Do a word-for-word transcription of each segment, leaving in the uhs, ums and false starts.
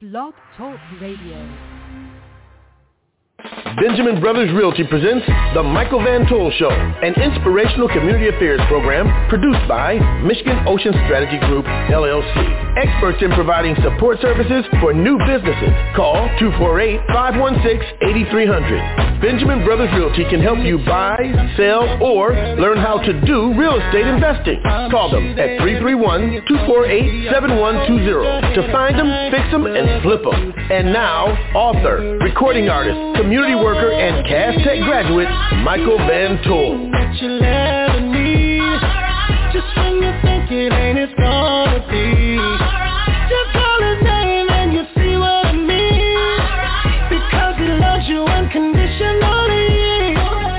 Blog Talk Radio. Benjamin Brothers Realty presents The Michael Van Toll Show, an inspirational community affairs program produced by Michigan Ocean Strategy Group, L L C. Experts in providing support services for new businesses. Call two four eight, five one six, eight three zero zero. Benjamin Brothers Realty can help you buy, sell, or learn how to do real estate investing. Call them at three three one, two four eight, seven one two zero to find them, fix them, and flip them. And now, author, recording artist, community worker, and Cass Tech graduate, Michael Van Toll. Just when you think it ain't, it's gonna be. Just call his name and you see what I mean. Because he loves you unconditionally.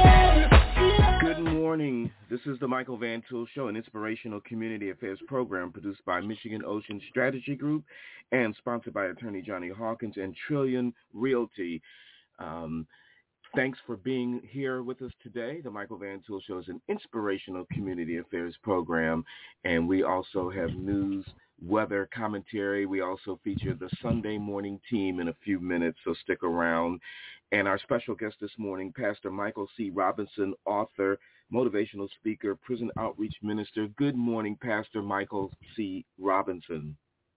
Good morning. This is the Michael Van Tool Show, an inspirational community affairs program produced by Michigan Ocean Strategy Group and sponsored by attorney Johnny Hawkins and Trillion Realty. Um, thanks for being here with us today. The Michael Van Tool Show is an inspirational community affairs program, and we also have news, weather, commentary. We also feature the Sunday morning team in a few minutes, so stick around. And our special guest this morning, Pastor Michael C. Robinson, author, motivational speaker, prison outreach minister. Good morning, Pastor Michael C. Robinson.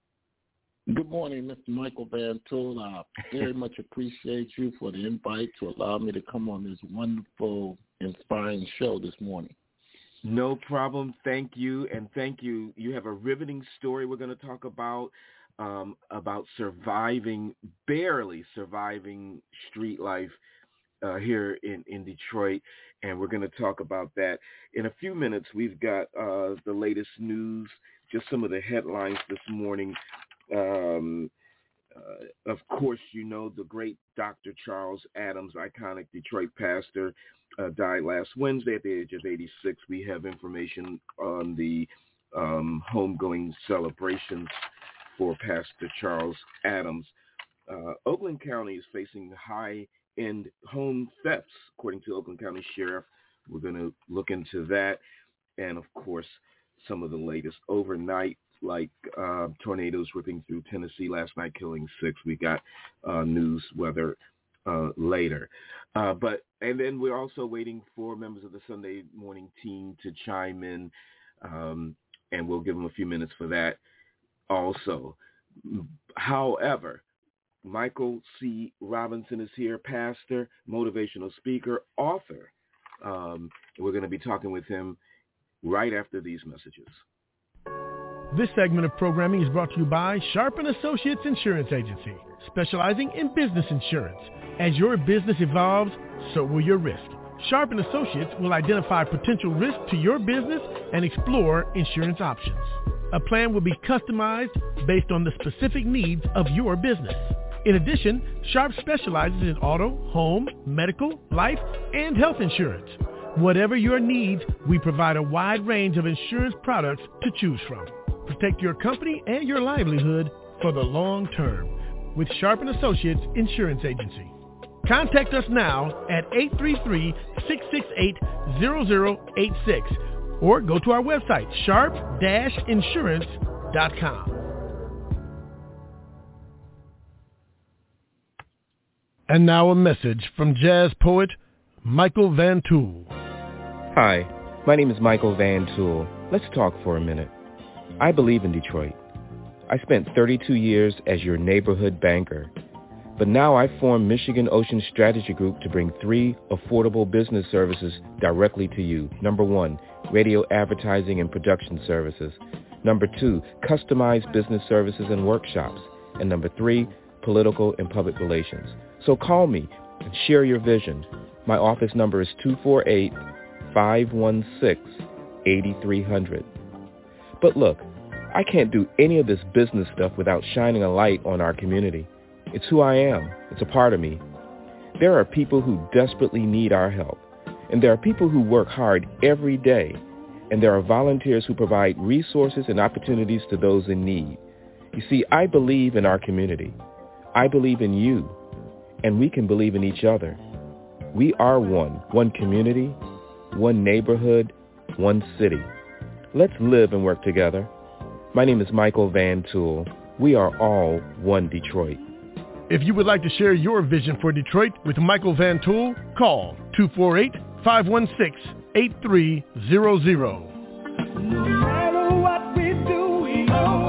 Good morning, Mister Michael Van Tool. I very much appreciate you for the invite to allow me to come on this wonderful, inspiring show this morning. No problem. Thank you. And thank you. You have a riveting story we're going to talk about, um, about surviving, barely surviving street life uh, here in, in Detroit. And we're going to talk about that. In a few minutes, we've got uh, the latest news, just some of the headlines this morning. Um, uh, of course, you know, the great Doctor Charles Adams, iconic Detroit pastor, uh, died last Wednesday at the age of eighty-six. We have information on the um, homegoing celebrations for Pastor Charles Adams. Uh, Oakland County is facing high-end home thefts, according to Oakland County Sheriff. We're going to look into that. And, of course, some of the latest overnight, like uh, tornadoes ripping through Tennessee last night, killing six. We got uh, news weather uh, later. Uh, but and then we're also waiting for members of the Sunday morning team to chime in, um, and we'll give them a few minutes for that also. However, Michael C. Robinson is here, pastor, motivational speaker, author. Um, we're going to be talking with him right after these messages. This segment of programming is brought to you by Sharp and Associates Insurance Agency, specializing in business insurance. As your business evolves, so will your risk. Sharp and Associates will identify potential risks to your business and explore insurance options. A plan will be customized based on the specific needs of your business. In addition, Sharp specializes in auto, home, medical, life, and health insurance. Whatever your needs, we provide a wide range of insurance products to choose from. Protect your company and your livelihood for the long term with Sharp and Associates Insurance Agency. Contact us now at eight three three, six six eight, zero zero eight six or go to our website, sharp dash insurance dot com. And now a message from jazz poet Michael Van Tool. Hi, my name is Michael Van Tool. Let's talk for a minute. I believe in Detroit. I spent thirty-two years as your neighborhood banker. But now I formed Michigan Ocean Strategy Group to bring three affordable business services directly to you. Number one, radio advertising and production services. Number two, customized business services and workshops. And number three, political and public relations. So call me and share your vision. My office number is two four eight, five one six, eight three zero zero. But look, I can't do any of this business stuff without shining a light on our community. It's who I am. It's a part of me. There are people who desperately need our help, and there are people who work hard every day, and there are volunteers who provide resources and opportunities to those in need. You see, I believe in our community. I believe in you, and we can believe in each other. We are one, one community, one neighborhood, one city. Let's live and work together. My name is Michael Van Tool. We are all one Detroit. If you would like to share your vision for Detroit with Michael Van Tool, call two four eight, five one six, eight three zero zero. No matter what we do, we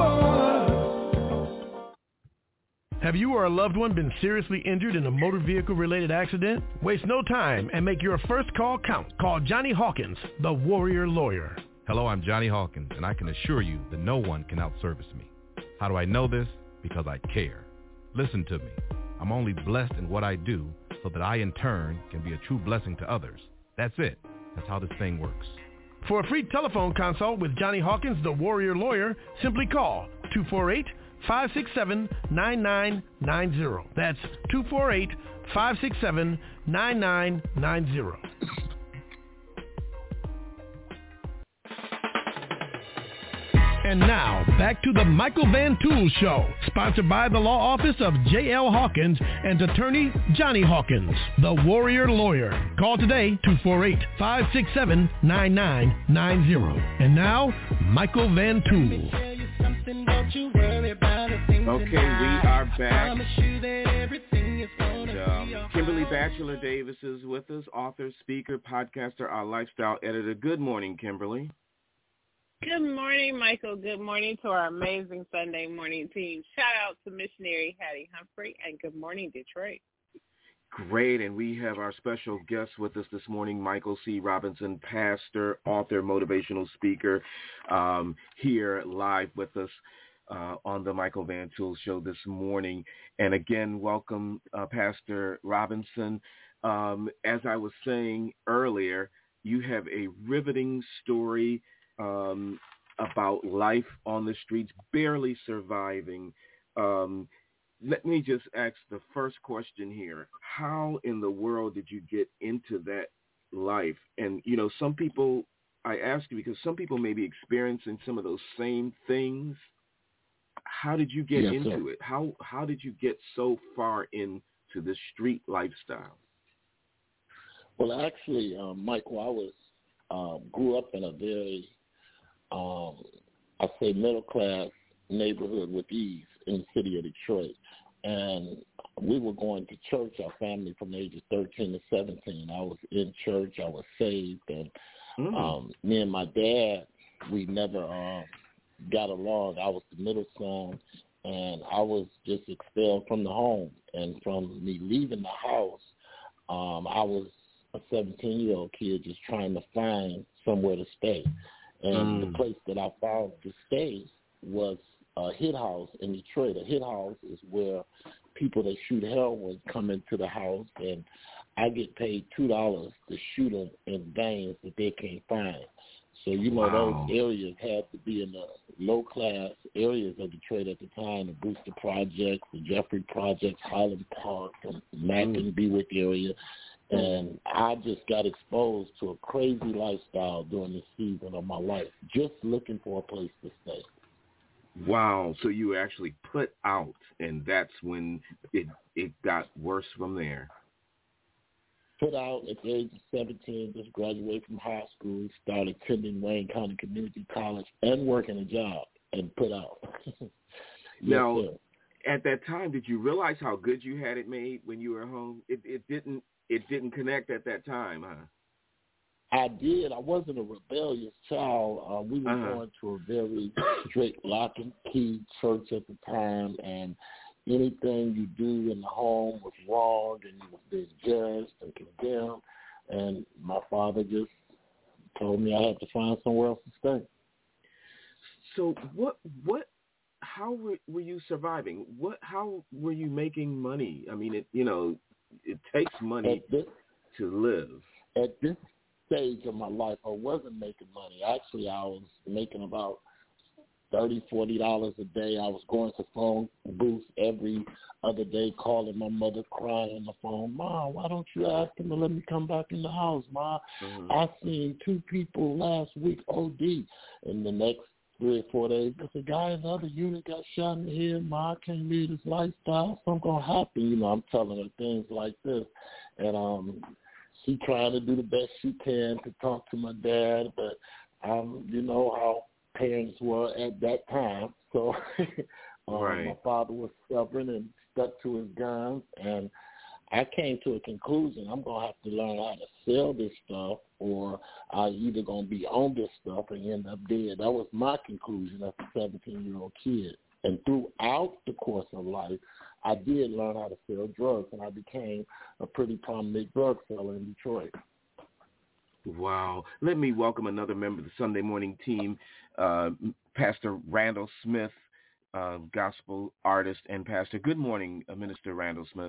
are. Have you or a loved one been seriously injured in a motor vehicle-related accident? Waste no time and make your first call count. Call Johnny Hawkins, the Warrior Lawyer. Hello, I'm Johnny Hawkins, and I can assure you that no one can outservice me. How do I know this? Because I care. Listen to me. I'm only blessed in what I do so that I, in turn, can be a true blessing to others. That's it. That's how this thing works. For a free telephone consult with Johnny Hawkins, the Warrior Lawyer, simply call two four eight, five six seven, nine nine nine zero. That's two four eight, five six seven, nine nine nine zero. And now, back to the Michael Van Tool Show, sponsored by the law office of J L Hawkins and attorney Johnny Hawkins, the Warrior Lawyer. Call today, two four eight, five six seven, nine nine nine zero. And now, Michael Van Tool. Okay, we are back. And, um, Kimberly Batchelor Davis is with us, author, speaker, podcaster, our lifestyle editor. Good morning, Kimberly. Good morning, Michael. Good morning to our amazing Sunday morning team. Shout out to missionary Hattie Humphrey, and good morning, Detroit. Great, and we have our special guest with us this morning, Michael C. Robinson, pastor, author, motivational speaker, um, here live with us uh, on the Michael Van Tool Show this morning. And again, welcome, uh, Pastor Robinson. Um, as I was saying earlier, you have a riveting story Um, about life on the streets, barely surviving. Um, let me just ask the first question here. How in the world did you get into that life? And, you know, some people, I ask you because some people may be experiencing some of those same things. How did you get yes, into sir. it? How how did you get so far into the street lifestyle? Well, actually, um, Michael, I was um, grew up in a very Um, I say middle class neighborhood with ease in the city of Detroit, and we were going to church. Our family from the ages thirteen to seventeen. I was in church. I was saved, and mm. um, me and my dad, we never um, got along. I was the middle son, and I was just expelled from the home. And from me leaving the house, um, I was a seventeen-year-old kid just trying to find somewhere to stay. And mm. the place that I found to stay was a hit house in Detroit. A hit house is where people that shoot heroin come into the house, and I get paid two dollars to shoot them in veins that they can't find. So, you know, wow. those areas had to be in the low-class areas of Detroit at the time, the Booster Projects, the Jeffrey Projects, Highland Park, and Mack mm. and Bewick area. And I just got exposed to a crazy lifestyle during this season of my life, just looking for a place to stay. Wow. So you were actually put out, and that's when it it got worse from there. Put out at the age of seventeen, just graduated from high school, started attending Wayne County Community College and working a job, and put out. yes, now, sir. At that time, did you realize how good you had it made when you were home? It, it didn't. It didn't connect at that time, huh? I did. I wasn't a rebellious child. Uh, we were uh-huh. going to a very strict lock and key church at the time, and anything you do in the home was wrong, and you were being judged and condemned. And my father just told me I had to find somewhere else to stay. So what? What? How were, were you surviving? What? How were you making money? I mean, it. You know. It takes money this, to live. At this stage of my life, I wasn't making money. Actually, I was making about thirty dollars, forty dollars a day. I was going to phone booths every other day, calling my mother, crying on the phone, "Ma, why don't you ask him to let me come back in the house, Ma? Mm-hmm. I seen two people last week O D." And the next three or four days, but the guy in the other unit got shot in the head. Ma, I can't leave this lifestyle. Something going to happen. You know, I'm telling her things like this. And um, she trying to do the best she can to talk to my dad, but um, you know how parents were at that time. So Um, right. My father was stubborn and stuck to his guns, and I came to a conclusion. I'm going to have to learn how to sell this stuff, or I'm either going to be on this stuff and end up dead. That was my conclusion as a seventeen-year-old kid. And throughout the course of life, I did learn how to sell drugs, and I became a pretty prominent drug seller in Detroit. Wow. Let me welcome another member of the Sunday morning team, uh, Pastor Randall Smith, uh, gospel artist and pastor. Good morning, uh, Minister Randall Smith.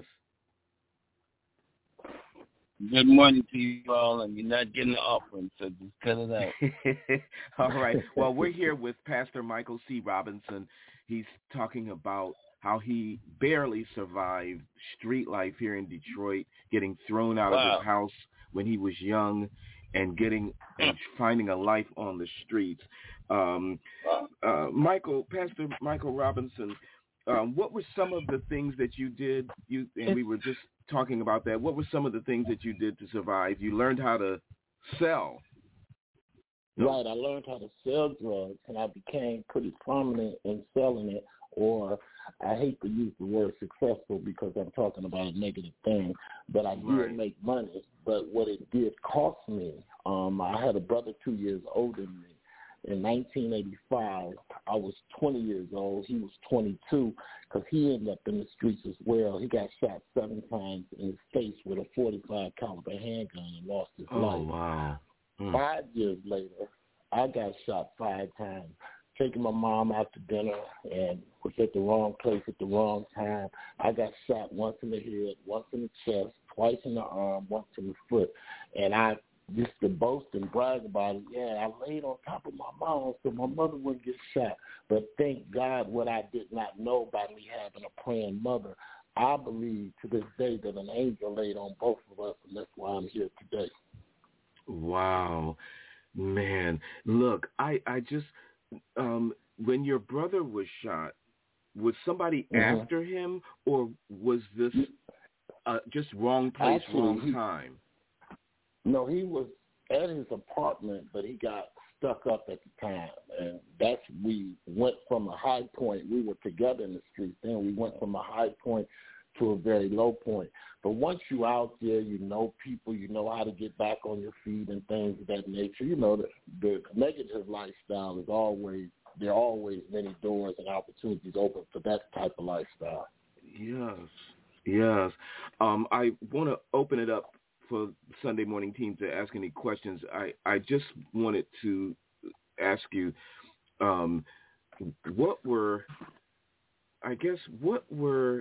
Good morning to you all, and you're not getting the offering, so just cut it out. All right. Well, we're here with Pastor Michael C. Robinson. He's talking about how he barely survived street life here in Detroit, getting thrown out wow. of his house when he was young and getting and finding a life on the streets. Um, uh, Michael, Pastor Michael Robinson, um, what were some of the things that you did? You and we were just talking about that. What were some of the things that you did to survive? You learned how to sell. Right, I learned how to sell drugs, and I became pretty prominent in selling it, or I hate to use the word successful because I'm talking about a negative thing, but I did right. make money. But what it did cost me, um, I had a brother two years older than me. In nineteen eighty-five, I was twenty years old. He was twenty-two because he ended up in the streets as well. He got shot seven times in his face with a forty-five caliber handgun and lost his oh, life. Oh, wow. Mm. Five years later, I got shot five times, taking my mom out to dinner and was at the wrong place at the wrong time. I got shot once in the head, once in the chest, twice in the arm, once in the foot. And I used to boast and brag about it. Yeah, I laid on top of my mom so my mother wouldn't get shot. But thank God what I did not know by me having a praying mother, I believe to this day that an angel laid on both of us, and that's why I'm here today. Wow. Man, look, I, I just, um, when your brother was shot, was somebody mm-hmm. after him, or was this uh, just wrong place, Actually, wrong he, time? No, he was at his apartment, but he got stuck up at the time. And that's, we went from a high point. We were together in the streets. Then we went from a high point to a very low point. But once you're out there, you know people, you know how to get back on your feet and things of that nature. You know, the, the negative lifestyle is always, there are always many doors and opportunities open for that type of lifestyle. Yes, yes. Um, I want to open it up for Sunday morning team to ask any questions. I, I just wanted to ask you, um, what were, I guess, what were,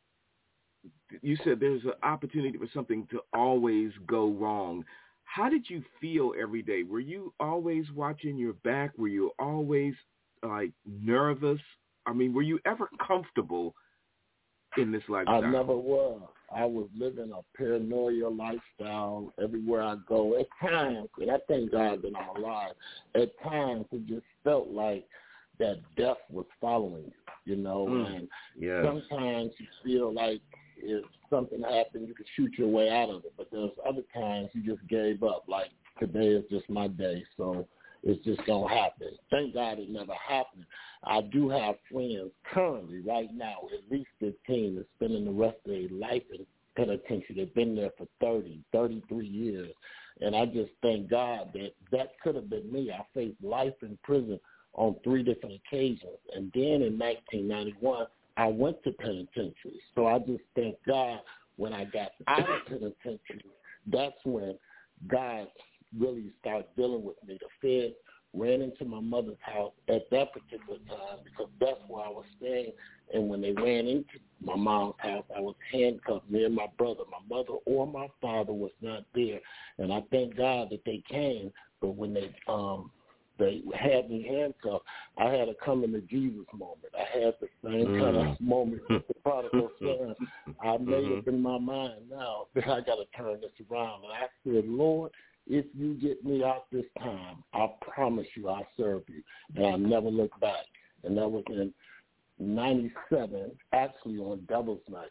you said there's an opportunity for something to always go wrong. How did you feel every day? Were you always watching your back? Were you always like nervous? I mean, were you ever comfortable in this lifestyle? I never was. I was living a paranoia lifestyle everywhere I go. At times, and I thank God that I'm alive, at times it just felt like that death was following you, you know, mm, and yes. sometimes you feel like if something happened, you could shoot your way out of it, but there's other times you just gave up, like today is just my day, so it's just going to happen. Thank God it never happened. I do have friends currently, right now, at least fifteen, that's spending the rest of their life in penitentiary. They've been there for thirty, thirty-three years. And I just thank God that that could have been me. I faced life in prison on three different occasions. And then in nineteen ninety-one, I went to penitentiary. So I just thank God when I got out of penitentiary, that's when God really started dealing with me. The Fed ran into my mother's house at that particular time because that's where I was staying. And when they ran into my mom's house, I was handcuffed, me and my brother. My mother or my father was not there. And I thank God that they came. But when they um they had me handcuffed, I had a coming to Jesus moment. I had the same mm. kind of moment with the prodigal son. I made mm-hmm. up in my mind now that I got to turn this around. And I said, Lord, if you get me out this time, I promise you I'll serve you. And I never looked back. And that was in ninety-seven, actually on Devil's Night.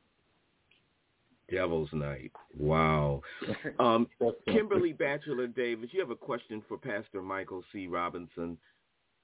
Devil's Night. Wow. Um, Kimberly Batchelor Davis, you have a question for Pastor Michael C. Robinson.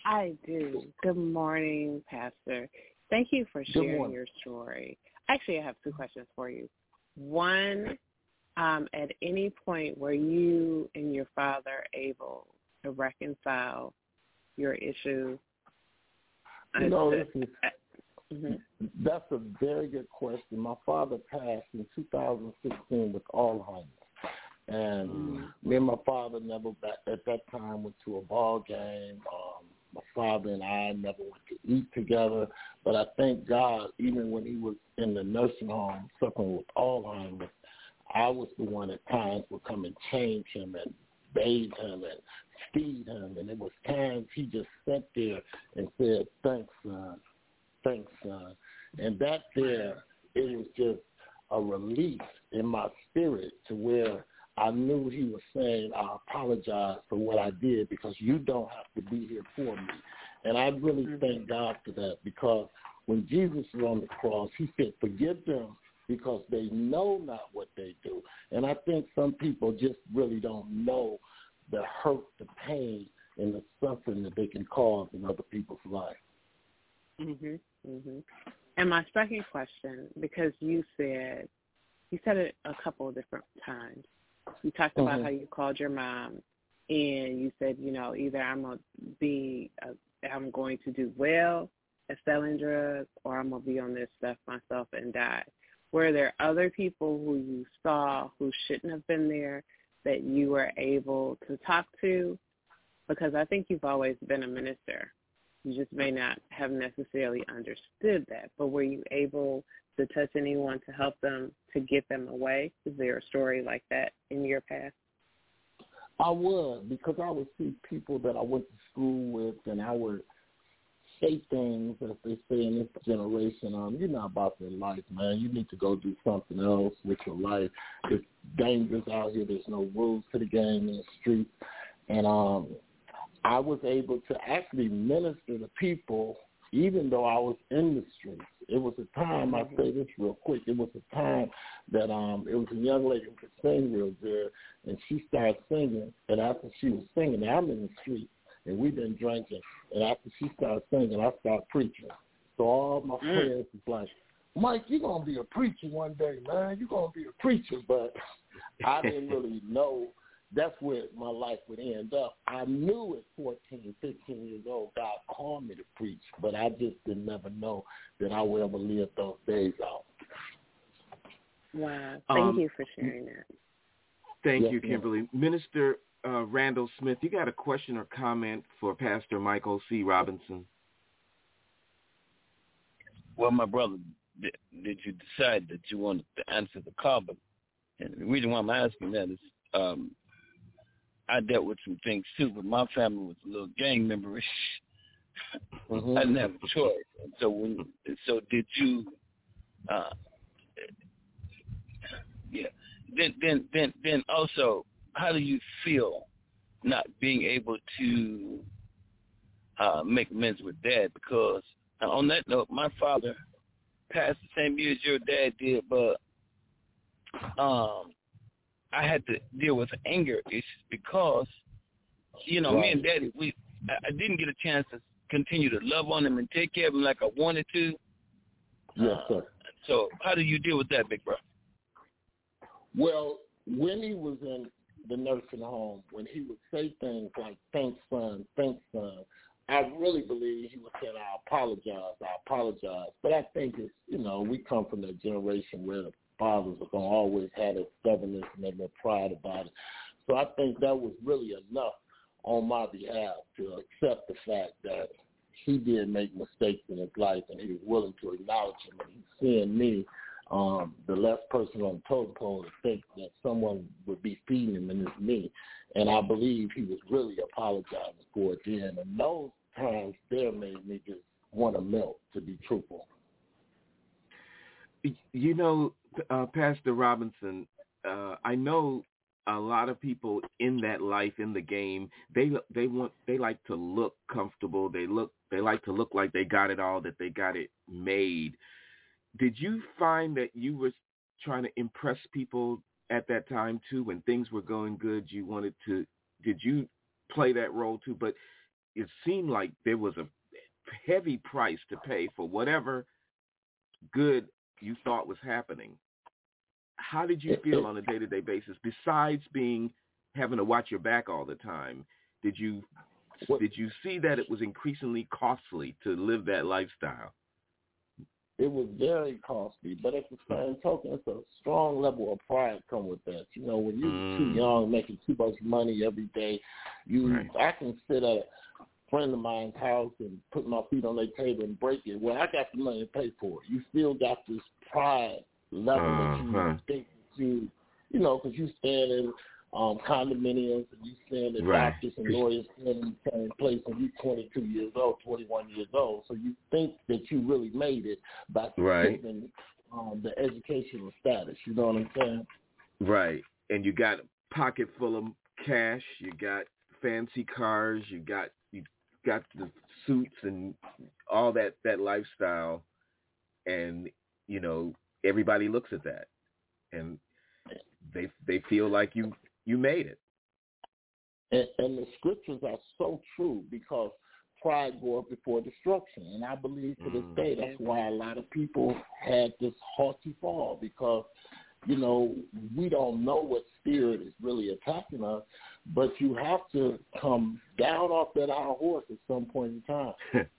I do. Good morning, Pastor. Thank you for sharing your story. Actually, I have two questions for you. One, um, at any point were you and your father able to reconcile your issues? You know, this is, mm-hmm. that's a very good question. My father passed in two thousand sixteen with Alzheimer's. And mm-hmm. me and my father never, back at that time, went to a ball game. Um, my father and I never went to eat together. But I thank God, even when he was in the nursing home suffering with Alzheimer's, I was the one at times would come and change him and bathe him and feed him. And it was times he just sat there and said, thanks, son. Thanks, son. And that there, it was just a relief in my spirit to where I knew he was saying, I apologize for what I did because you don't have to be here for me. And I really mm-hmm. thank God for that, because when Jesus was on the cross, he said, forgive them because they know not what they do. And I think some people just really don't know the hurt, the pain, and the suffering that they can cause in other people's life. Mm-hmm. Mm-hmm. And my second question, because you said, you said it a couple of different times. You talked about mm-hmm. how you called your mom, and you said, you know, either I'm gonna be, uh, I'm going to do well at selling drugs, or I'm gonna be on this stuff myself and die. Were there other people who you saw who shouldn't have been there that you were able to talk to? Because I think you've always been a minister. You just may not have necessarily understood that, but were you able to touch anyone to help them to get them away? Is there a story like that in your past? I would, because I would see people that I went to school with, and I would say things, as they say in this generation, um, you're not about their life, man. You need to go do something else with your life. It's dangerous out here. There's no rules to the game in the street. And um, I was able to actually minister to people even though I was in the streets. It was a time, I say this real quick, it was a time that um, it was a young lady who could sing real good, and she started singing, and after she was singing, I'm in the street, and we've been drinking, and after she started singing, I started preaching. So all my mm. friends was like, Mike, you're going to be a preacher one day, man. You're going to be a preacher. But I didn't really know that's where my life would end up. I knew at fourteen, fifteen years old, God called me to preach, but I just didn't never know that I would ever live those days out. Wow. Thank um, you for sharing that. Thank yes, you, Kimberly. Ma'am. Minister uh, Randall Smith, you got a question or comment for Pastor Michael C. Robinson? Well, my brother, did, did you decide that you wanted to answer the call? But and the reason why I'm asking that is um, I dealt with some things too, but my family was a little gang member-ish. Mm-hmm. I didn't have a choice. And so when, so did you? Uh, yeah. Then, then, then, then also, how do you feel not being able to uh, make amends with Dad? Because uh, on that note, my father passed the same year as your dad did, but um, I had to deal with anger issues because, you know, right. me and Daddy, we I didn't get a chance to continue to love on him and take care of him like I wanted to. Yes, sir. Uh, so how do you deal with that, big brother? Well, when he was in the nursing home, when he would say things like, thanks, son, thanks, son, I really believe he was saying, I apologize, I apologize. But I think it's, you know, we come from that generation where the fathers are going to always have that stubbornness and that little pride about it. So I think that was really enough on my behalf to accept the fact that he did make mistakes in his life and he was willing to acknowledge them. And he's seeing me, um, the last person on the totem pole, to think that someone would be feeding him, and it's me. And I believe he was really apologizing for it then. And those times there made me just want to melt, to be truthful. You know, uh, Pastor Robinson, uh, I know a lot of people in that life, in the game, they they want they like to look comfortable. They look they like to look like they got it all, that they got it made. Did you find that you were trying to impress people at that time too, when things were going good? You wanted to. Did you play that role too? But it seemed like there was a heavy price to pay for whatever good you thought was happening. How did you feel on a day-to-day basis besides being having to watch your back all the time? Did you did you see that it was increasingly costly to live that lifestyle? It was very costly, but at the same token, it's a strong level of pride come with that. You know, when you're mm. too young, making too much money every day, you right. I can sit at a friend of mine's house and put my feet on their table and break it. Well, I got the money to pay for it. You still got this pride level uh-huh. that you think you, you know, because you stand in um, condominiums and you stand in right. doctors and lawyers stand in the same place and you're twenty-two years old, twenty-one years old. So you think that you really made it by right. skipping um, the educational status. You know what I'm saying? Right. And you got a pocket full of cash. You got fancy cars. You got you got the suits and all that, that lifestyle. And, you know, everybody looks at that and they they feel like you, you made it. And, and the scriptures are so true because pride goeth before destruction. And I believe to this day that's why a lot of people had this haughty fall because, you know, we don't know what spirit is really attacking us, but you have to come down off that high horse at some point in time.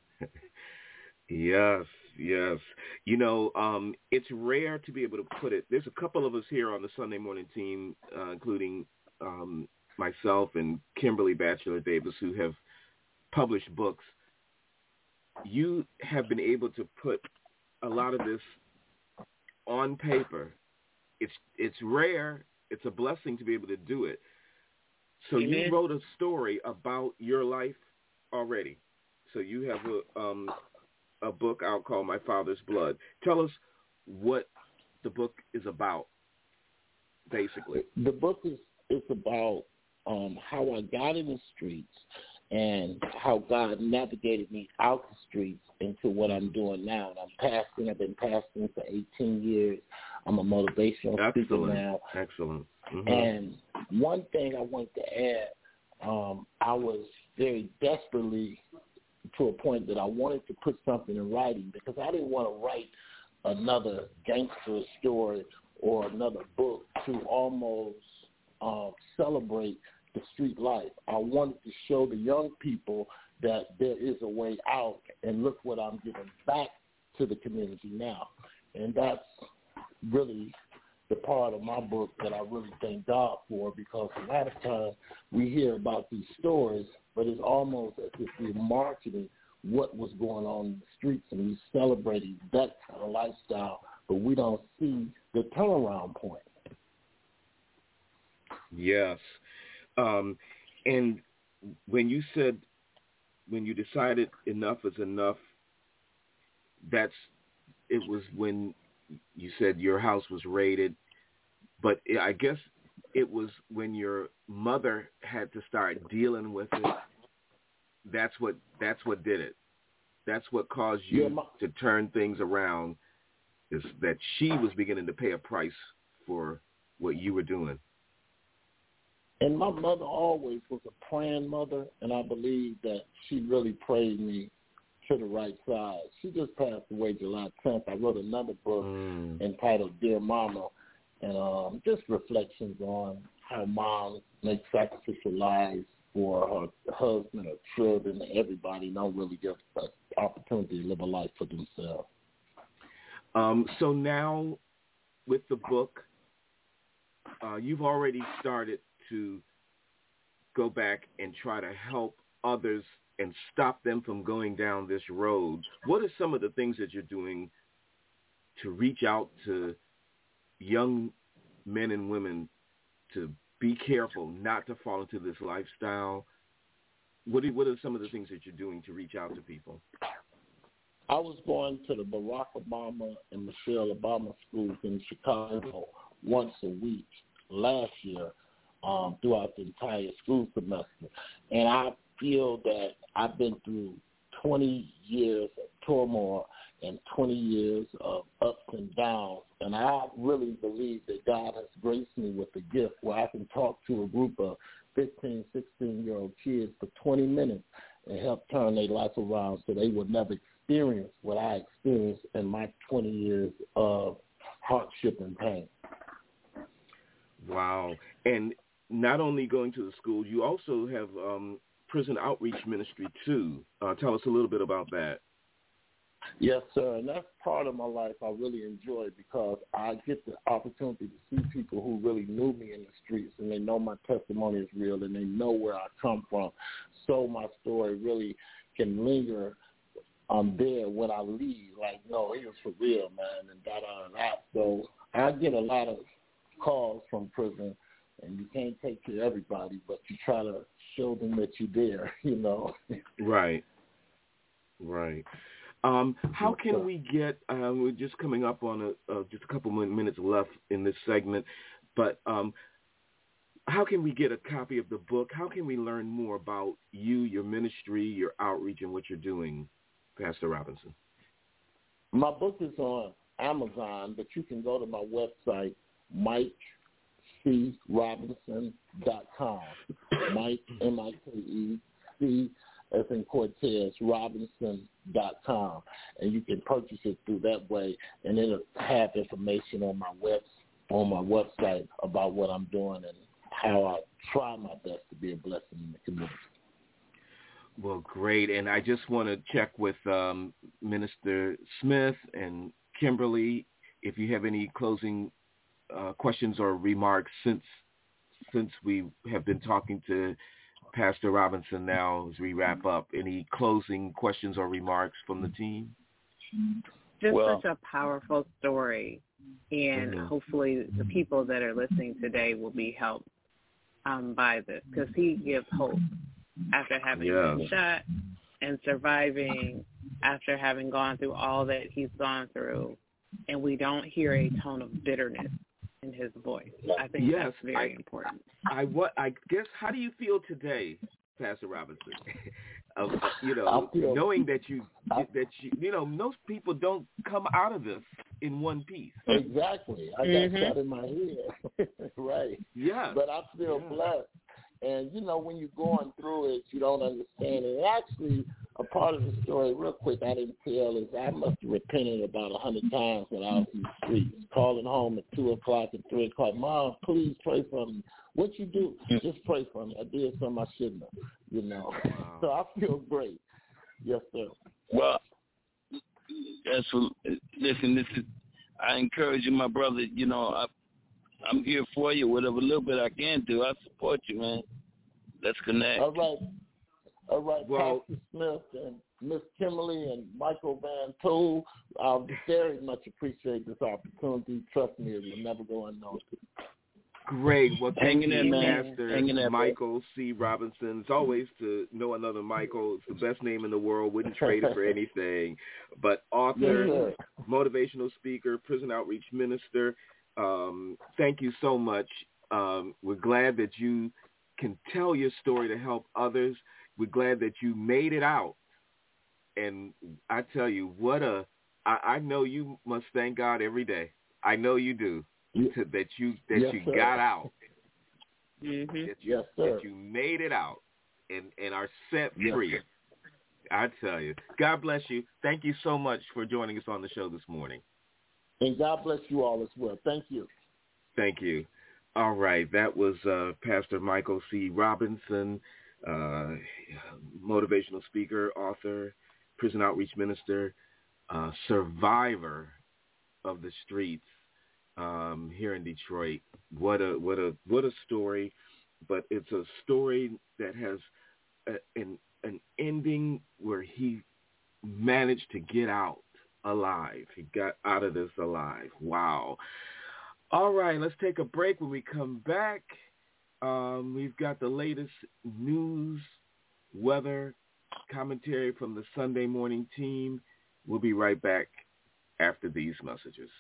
Yes, yes. You know, um, it's rare to be able to put it. There's a couple of us here on the Sunday morning team, uh, including um, myself and Kimberly Batchelor Davis, who have published books. You have been able to put a lot of this on paper. It's it's rare. It's a blessing to be able to do it. So Amen. You wrote a story about your life already. So you have a um, a book out called My Father's Blood. Tell us what the book is about, basically. The book is, is about um, how I got in the streets and how God navigated me out the streets into what I'm doing now. And I'm pastoring. I've been pastoring for eighteen years. I'm a motivational Excellent. speaker now. Excellent. Mm-hmm. And one thing I wanted to add, um, I was very desperately to a point that I wanted to put something in writing because I didn't want to write another gangster story or another book to almost uh, celebrate the street life. I wanted to show the young people that there is a way out, and look what I'm giving back to the community now. And that's really the part of my book that I really thank God for, because a lot of times we hear about these stories, but it's almost as if we're marketing what was going on in the streets and we're celebrating that kind of lifestyle, but we don't see the turnaround point. Yes. Um, and when you said, when you decided enough is enough, that's, it was when you said your house was raided, but I guess it was when your mother had to start dealing with it. That's what, that's what did it. That's what caused you yeah, my- to turn things around, is that she was beginning to pay a price for what you were doing. And my mother always was a praying mother, and I believe that she really prayed me to the right side. She just passed away July tenth. I wrote another book mm. entitled Dear Mama, and um, just reflections on how moms make sacrificial lives for her husband or children. Everybody don't really get an opportunity to live a life for themselves. Um, so now with the book, uh, you've already started to go back and try to help others and stop them from going down this road. What are some of the things that you're doing to reach out to young men and women to be careful not to fall into this lifestyle? What are, what are some of the things that you're doing to reach out to people? I was going to the Barack Obama and Michelle Obama schools in Chicago once a week last year um, throughout the entire school semester. And I feel that I've been through twenty years of turmoil and twenty years of ups and downs, and I really believe that God has graced me with a gift where I can talk to a group of fifteen, sixteen-year-old kids for twenty minutes and help turn their life around so they would never experience what I experienced in my twenty years of hardship and pain. Wow. And not only going to the school, you also have um, prison outreach ministry too. Uh, tell us a little bit about that. Yes, sir, and that's part of my life I really enjoy because I get the opportunity to see people who really knew me in the streets, and they know my testimony is real, and they know where I come from. So my story really can linger um, there when I leave, like, no, he was for real, man, and da-da and that. So I get a lot of calls from prison, and you can't take care of everybody, but you try to show them that you're there, you know. Right, right. Um, how can we get, uh, we're just coming up on a, uh, just a couple more minutes left in this segment, but um, how can we get a copy of the book? How can we learn more about you, your ministry, your outreach, and what you're doing, Pastor Robinson? My book is on Amazon, but you can go to my website, Mike C Robinson dot com. Mike, M I K E, C as in Cortez, Robinson dot com, and you can purchase it through that way, and it'll have information on my web on my website about what I'm doing and how I try my best to be a blessing in the community. Well, great, and I just want to check with um, Minister Smith and Kimberly if you have any closing uh, questions or remarks since since we have been talking to Pastor Robinson now as we wrap up. Any closing questions or remarks from the team? Just well, such a powerful story, and mm-hmm. hopefully the people that are listening today will be helped um, by this, because he gives hope after having yeah. been shot and surviving after having gone through all that he's gone through, and we don't hear a tone of bitterness in his voice. I think yes, that's very I, important. I what I guess. How do you feel today, Pastor Robinson? of, you know, feel, knowing that you that you you know most people don't come out of this in one piece. Exactly. I mm-hmm. got that in my head. Right. Yeah. But I feel yeah. blessed. And you know, when you're going through it, you don't understand it. Actually, a part of the story, real quick, I didn't tell is I must have repented about a hundred times when I was in the streets, calling home at two o'clock and three o'clock. Mom, please pray for me. What you do? Just pray for me. I did something I shouldn't have, you know. Wow. So I feel great. Yes, sir. Well, that's what, listen. This is. I encourage you, my brother. You know, I, I'm here for you. Whatever little bit I can do, I support you, man. Let's connect. All right. All right, well, Pastor Smith and Miss Kimberly and Michael Van Tool, I very much appreciate this opportunity. Trust me, it will never go unnoticed. Great. Well, thank Hanging you, in, man. Pastor Hanging in, Michael C. Robinson. It's always to know another Michael. It's the best name in the world. Wouldn't trade it for anything. But author, yes, motivational speaker, prison outreach minister, um, thank you so much. Um, we're glad that you can tell your story to help others. We're glad that you made it out. And I tell you, what a, I, I know you must thank God every day. I know you do, to, that you that yes, you sir. got out. Mm-hmm. That you, yes, sir. that you made it out and, and are set yes, free. Sir. I tell you. God bless you. Thank you so much for joining us on the show this morning. And God bless you all as well. Thank you. Thank you. All right. That was uh, Pastor Michael C. Robinson, uh, motivational speaker, author, prison outreach minister, uh, survivor of the streets um, here in Detroit. What a what a what a story! But it's a story that has a, an an ending where he managed to get out alive. He got out of this alive. Wow. All right, let's take a break. When we come back, um, we've got the latest news, weather, commentary from the Sunday morning team. We'll be right back after these messages.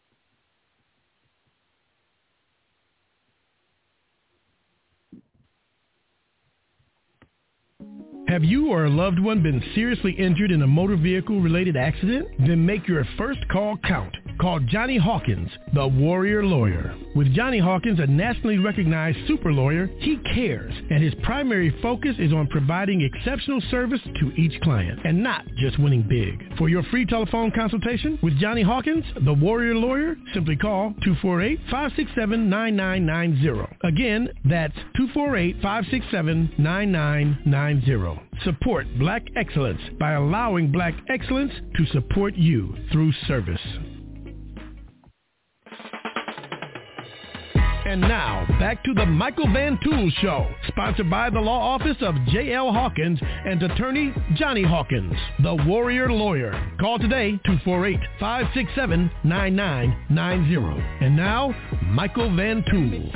Have you or a loved one been seriously injured in a motor vehicle-related accident? Then make your first call count. Call Johnny Hawkins, the Warrior Lawyer. With Johnny Hawkins, a nationally recognized super lawyer, he cares, and his primary focus is on providing exceptional service to each client, and not just winning big. For your free telephone consultation with Johnny Hawkins, the Warrior Lawyer, simply call two four eight, five six seven, nine nine nine zero. Again, that's two four eight, five six seven, nine nine nine zero. Support Black excellence by allowing Black excellence to support you through service. And now, back to the Michael Van Tool Show, sponsored by the law office of J L Hawkins and attorney Johnny Hawkins, the Warrior Lawyer. Call today, two four eight, five six seven, nine nine nine zero. And now, Michael Van Tool.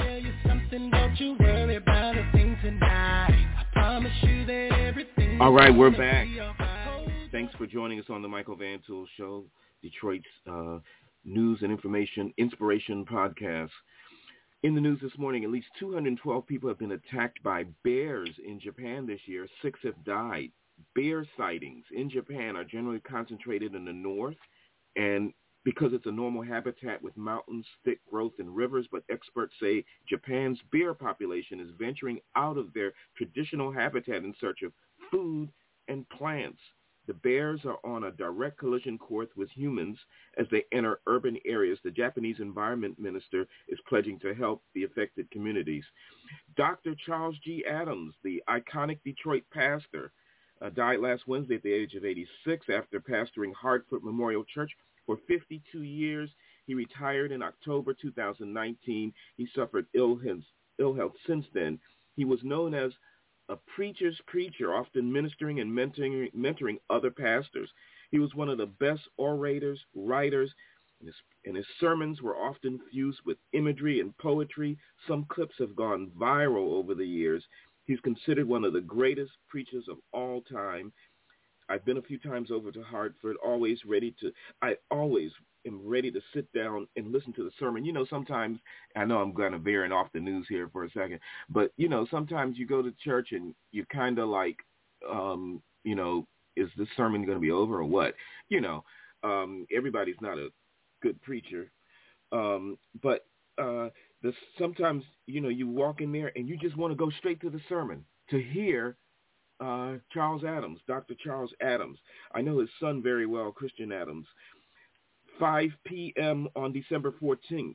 All right, we're back. Thanks for joining us on the Michael Van Tool Show, Detroit's uh, news and information inspiration podcast. In the news this morning, at least two hundred twelve people have been attacked by bears in Japan this year. Six have died. Bear sightings in Japan are generally concentrated in the north, and because it's a normal habitat with mountains, thick growth, and rivers, but experts say Japan's bear population is venturing out of their traditional habitat in search of food and plants. The bears are on a direct collision course with humans as they enter urban areas. The Japanese environment minister is pledging to help the affected communities. Doctor Charles G. Adams, the iconic Detroit pastor, uh, died last Wednesday at the age of eighty-six after pastoring Hartford Memorial Church for fifty-two years. He retired in October two thousand nineteen. He suffered ill health, ill health since then. He was known as a preacher's preacher, often ministering and mentoring, mentoring other pastors. He was one of the best orators, writers, and his, and his sermons were often fused with imagery and poetry. Some clips have gone viral over the years. He's considered one of the greatest preachers of all time. I've been a few times over to Hartford, always ready to, I always am ready to sit down and listen to the sermon. You know, sometimes, I know I'm going to veering off the news here for a second, but, you know, sometimes you go to church and you kind of like, um, you know, is this sermon going to be over or what? You know, um, everybody's not a good preacher, um, but uh, the, sometimes, you know, you walk in there and you just want to go straight to the sermon to hear Uh, Charles Adams, Doctor Charles Adams. I know his son very well, Christian Adams. five p.m. on December fourteenth,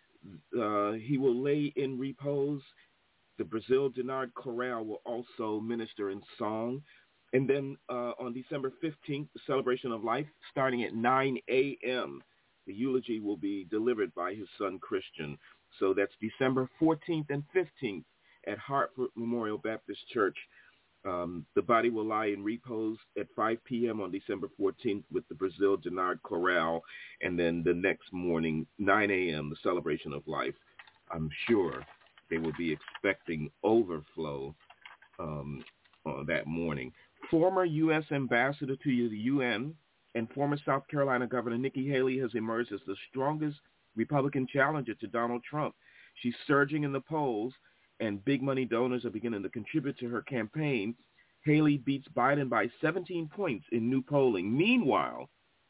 uh, he will lay in repose. The Brazil Denard Chorale will also minister in song. And then uh, on December fifteenth, the celebration of life, starting at nine a.m., the eulogy will be delivered by his son, Christian. So that's December fourteenth and fifteenth at Hartford Memorial Baptist Church. Um, the body will lie in repose at five p.m. on December fourteenth with the Brazil Denard Chorale, and then the next morning, nine a.m., the celebration of life. I'm sure they will be expecting overflow um, uh, that morning. Former U S ambassador to the U N and former South Carolina Governor Nikki Haley has emerged as the strongest Republican challenger to Donald Trump. She's surging in the polls, and big money donors are beginning to contribute to her campaign. Haley beats Biden by seventeen points in new polling. Meanwhile,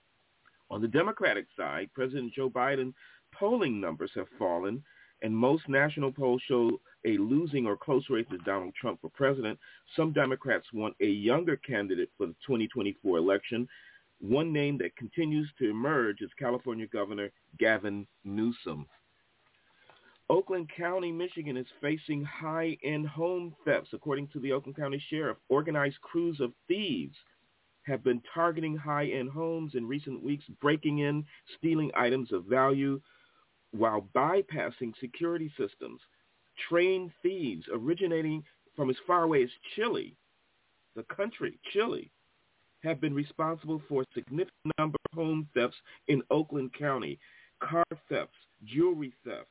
on the Democratic side, President Joe Biden's polling numbers have fallen, and most national polls show a losing or close race with Donald Trump for president. Some Democrats want a younger candidate for the twenty twenty-four election. One name that continues to emerge is California Governor Gavin Newsom. Oakland County, Michigan is facing high-end home thefts. According to the Oakland County Sheriff, organized crews of thieves have been targeting high-end homes in recent weeks, breaking in, stealing items of value while bypassing security systems. Trained thieves originating from as far away as Chile, the country, Chile, have been responsible for a significant number of home thefts in Oakland County, car thefts, jewelry thefts.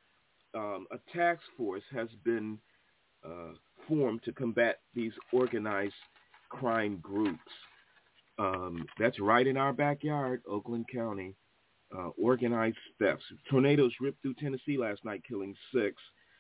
Um, a task force has been uh, formed to combat these organized crime groups. Um, that's right in our backyard, Oakland County. Uh, organized thefts. Tornadoes ripped through Tennessee last night, killing six.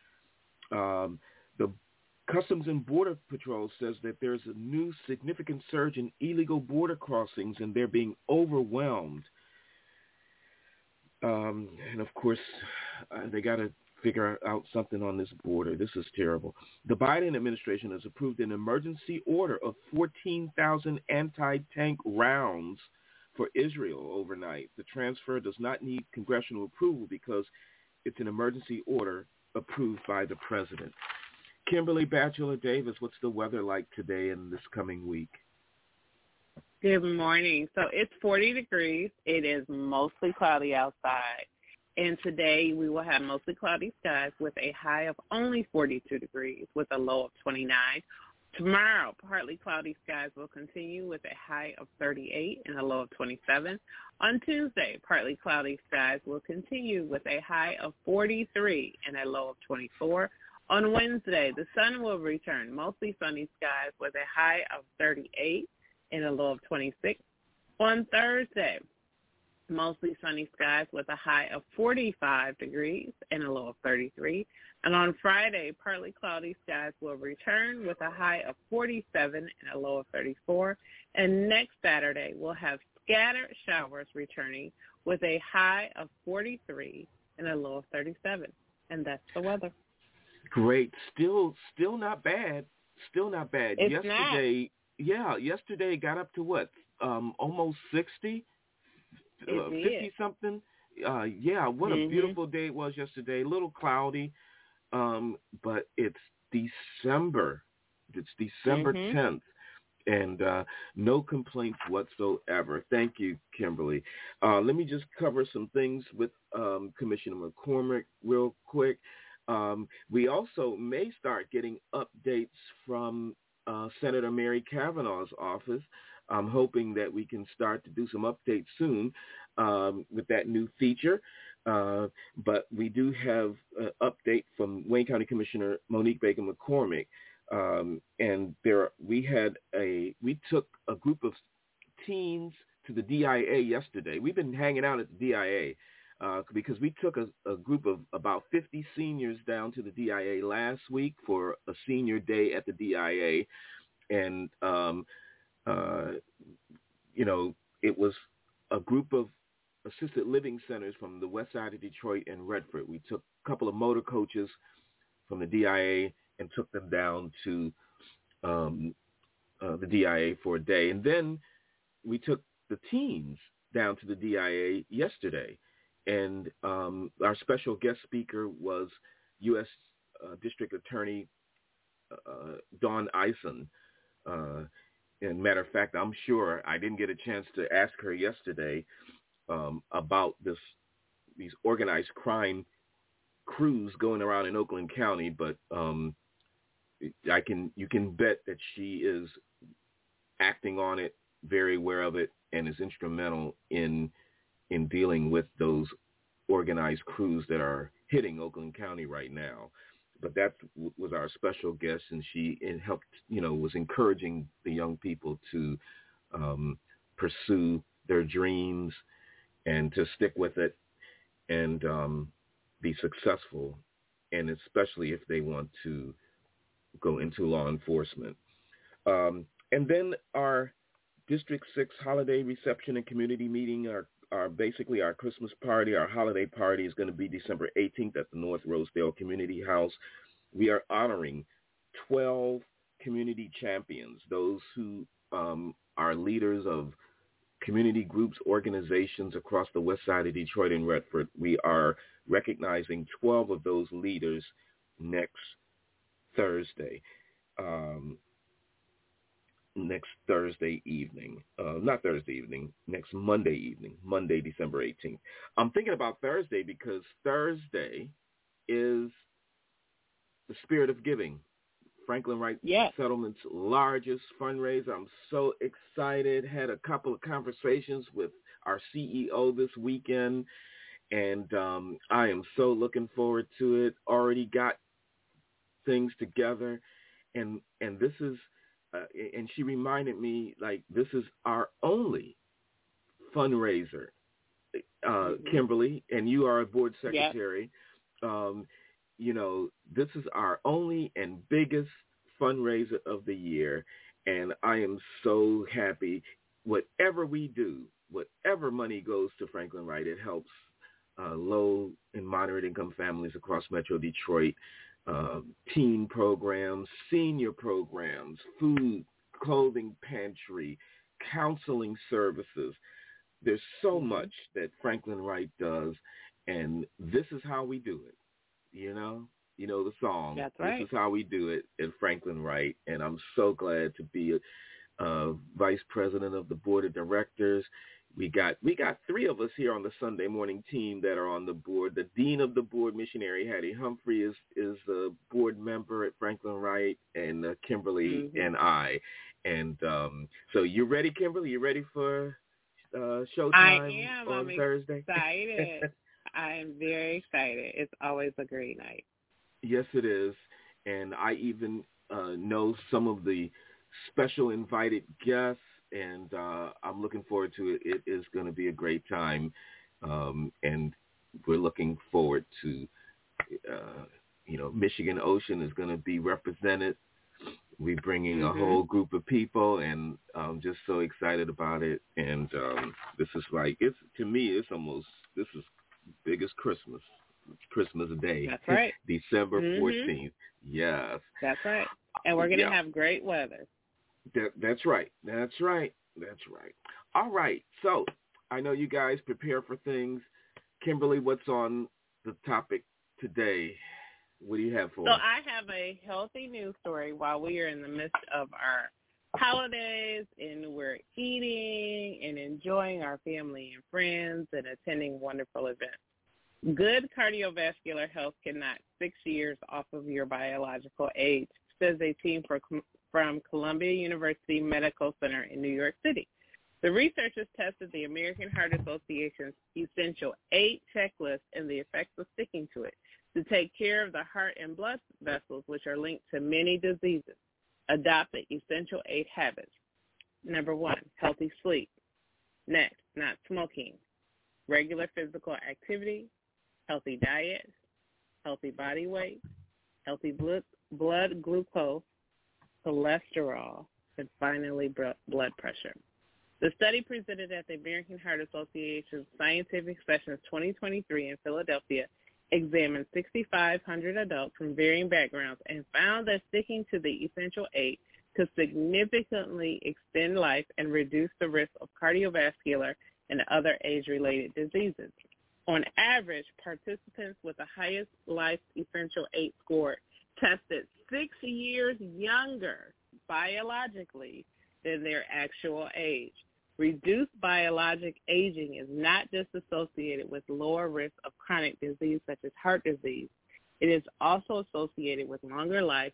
Um, the Customs and Border Patrol says that there's a new significant surge in illegal border crossings, and they're being overwhelmed. Um, and of course, uh, they got to figure out something on this border. This is terrible. The Biden administration has approved an emergency order of fourteen thousand anti-tank rounds for Israel overnight. The transfer does not need congressional approval because it's an emergency order approved by the president. Kimberly Batchelor Davis, what's the weather like today and this coming week? Good morning. So it's forty degrees. It is mostly cloudy outside. And today we will have mostly cloudy skies with a high of only forty-two degrees with a low of twenty-nine. Tomorrow, partly cloudy skies will continue with a high of thirty-eight and a low of twenty-seven. On Tuesday, partly cloudy skies will continue with a high of forty-three and a low of twenty-four. On Wednesday, the sun will return, mostly sunny skies with a high of thirty-eight and a low of twenty-six. On Thursday, mostly sunny skies with a high of forty-five degrees and a low of thirty-three. And on Friday, partly cloudy skies will return with a high of forty-seven and a low of thirty-four. And next Saturday, we'll have scattered showers returning with a high of forty-three and a low of thirty-seven. And that's the weather. Great. Still, still not bad. Still not bad. It's yesterday, not. yeah, yesterday got up to what? Um, almost sixty. Uh, fifty something. Uh, yeah, what mm-hmm. a beautiful day it was yesterday. A little cloudy, um, but it's December. It's December mm-hmm. tenth, and uh, no complaints whatsoever. Thank you, Kimberly. Uh, let me just cover some things with um, Commissioner McCormick real quick. Um, we also may start getting updates from uh, Senator Mary Kavanaugh's office. I'm hoping that we can start to do some updates soon um, with that new feature. Uh, but we do have an update from Wayne County Commissioner Monique Baker McCormick. Um, and there we had a, we took a group of teens to the D I A yesterday. We've been hanging out at the D I A uh, because we took a, a group of about fifty seniors down to the D I A last week for a senior day at the D I A. And, um, uh, you know, it was a group of assisted living centers from the west side of Detroit and Redford. We took a couple of motor coaches from the D I A and took them down to um, uh, the D I A for a day. And then we took the teens down to the D I A yesterday. And um, our special guest speaker was U S Uh, District Attorney uh, Dawn Eisen. Uh, and matter of fact, I'm sure I didn't get a chance to ask her yesterday um, about this these organized crime crews going around in Oakland County, but um, I can you can bet that she is acting on it, very aware of it, and is instrumental in in dealing with those organized crews that are hitting Oakland County right now. But that w- was our special guest, and she it helped, you know, was encouraging the young people to um, pursue their dreams and to stick with it and um, be successful, and especially if they want to go into law enforcement. Um, and then our District six holiday reception and community meeting, our, our basically our Christmas party, our holiday party is going to be December eighteenth at the North Rosedale Community House. We are honoring twelve community champions, those who um, are leaders of community groups, organizations across the west side of Detroit and Redford. We are recognizing twelve of those leaders next Thursday. Um, next Thursday evening, uh, not Thursday evening, next Monday evening, Monday, December eighteenth. I'm thinking about Thursday because Thursday is the Spirit of Giving, Franklin Wright yes. Settlement's largest fundraiser. I'm so excited. Had a couple of conversations with our C E O this weekend, and um, I am so looking forward to it. Already got things together, and and this is, uh, and she reminded me, like, this is our only fundraiser, uh, mm-hmm. Kimberly, and you are a board secretary. Yep. Um, you know, this is our only and biggest fundraiser of the year, and I am so happy. Whatever we do, whatever money goes to Franklin Wright, it helps uh, low and moderate income families across Metro Detroit, uh, teen programs, senior programs, food, clothing pantry, counseling services. There's so much that Franklin Wright does, and this is how we do it, you know? You know the song. That's right. This is how we do it at Franklin Wright, and I'm so glad to be a, a vice president of the board of directors. We got we got three of us here on the Sunday morning team that are on the board. The dean of the board, missionary Hattie Humphrey, is is a board member at Franklin Wright, and uh, Kimberly mm-hmm. and I. And um, so you ready, Kimberly? You ready for uh, showtime I am. on I'm Thursday? Excited. I am very excited. It's always a great night. Yes, it is. And I even uh, know some of the special invited guests, and uh, I'm looking forward to it. It is going to be a great time, um, and we're looking forward to, uh, you know, Michigan Ocean is going to be represented. We're bringing mm-hmm. a whole group of people, and I'm just so excited about it. And um, this is like, it's to me, it's almost, this is big as Christmas. Christmas Day. That's right. December fourteenth. Mm-hmm. Yes. That's right. And we're going to yeah. have great weather. That, that's right. That's right. That's right. All right. So I know you guys prepare for things. Kimberly, what's on the topic today? What do you have for so us? So I have a healthy news story while we are in the midst of our holidays and we're eating and enjoying our family and friends and attending wonderful events. Good cardiovascular health can knock six years off of your biological age, says a team for, from Columbia University Medical Center in New York City. The researchers tested the American Heart Association's Essential eight checklist and the effects of sticking to it to take care of the heart and blood vessels, which are linked to many diseases. Adopt the Essential eight habits. Number one, healthy sleep. Next, not smoking. Regular physical activity. Healthy diet, healthy body weight, healthy blood, blood glucose, cholesterol, and finally blood pressure. The study presented at the American Heart Association's Scientific Sessions twenty twenty-three in Philadelphia examined six thousand five hundred adults from varying backgrounds and found that sticking to the Essential eight could significantly extend life and reduce the risk of cardiovascular and other age-related diseases. On average, participants with the highest life Essential eight score tested six years younger biologically than their actual age. Reduced biologic aging is not just associated with lower risk of chronic disease such as heart disease. It is also associated with longer life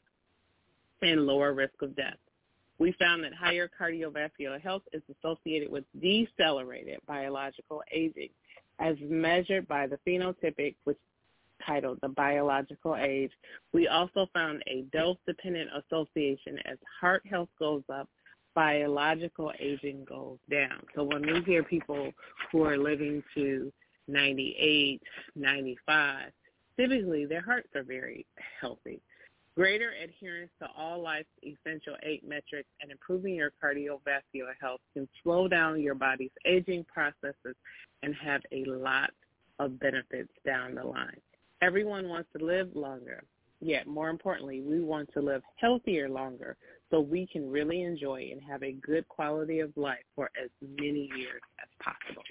and lower risk of death. We found that higher cardiovascular health is associated with decelerated biological aging, as measured by the phenotypic, which is titled The Biological Age. We also found a dose-dependent association. As heart health goes up, biological aging goes down. So when we hear people who are living to ninety-eight, ninety-five, typically their hearts are very healthy. Greater adherence to all life's Essential eight metrics and improving your cardiovascular health can slow down your body's aging processes and have a lot of benefits down the line. Everyone wants to live longer, yet more importantly, we want to live healthier longer so we can really enjoy and have a good quality of life for as many years as possible.